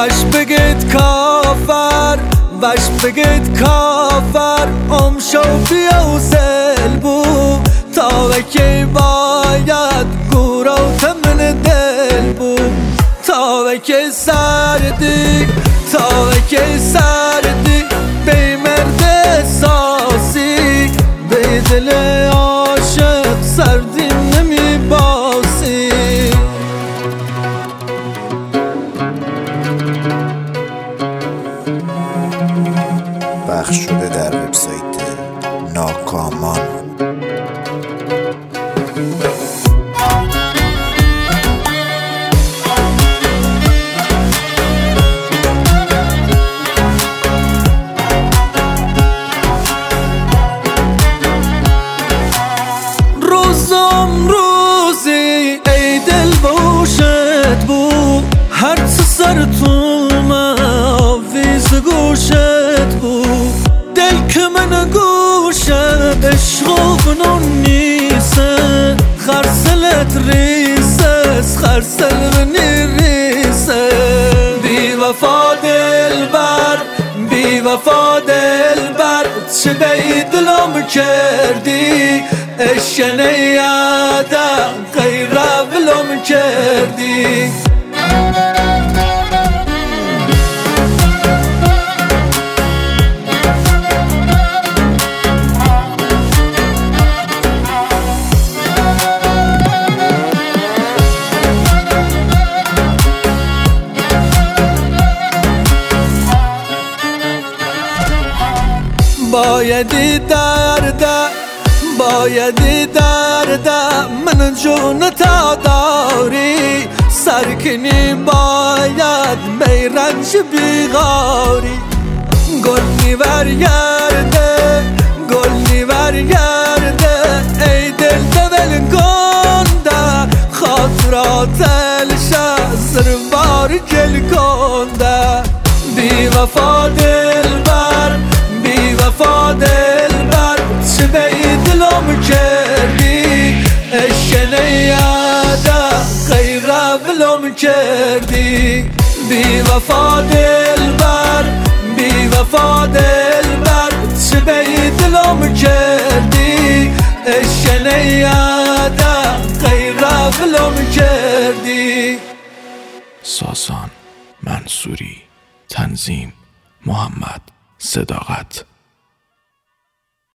وش بگید کافر وش بگید کافر شو بیا و زل بو تا وکی باید گورا و تمن دل بو تا وکی سردی تا وکی سردی بی مرد احساسی بی دل عاشق سردی نمی باسی پخش شده در وبسایت ناکامان. روزم روزی ای دل باشد بو هر چه سر تو آویز گوشت بو دل که من گوشت عشق و فنون نیسه خرسلت ریسه خرسل منی ریسه بی وفا دل بر بی وفا دل بر چه بی دلم کردی اشکنه یادم غیر ولم کردی بایدی درده بایدی درده من جون تا داری سرکنی باید بیرنج بیغاری گل نیور گرده گل نیور گرده ای دل دول گنده خاطرات الشه زربار گل کنده بی وفا دل بر بی وفا دل بر چه بی دلم کردی اشکنه یادم غیر ولم کردی بی وفا دل بر بی وفا دل بر چه بی دلم کردی اشکنه یادم غیر ولم کردی. ساسان منصوری، تنظیم محمد صداقت.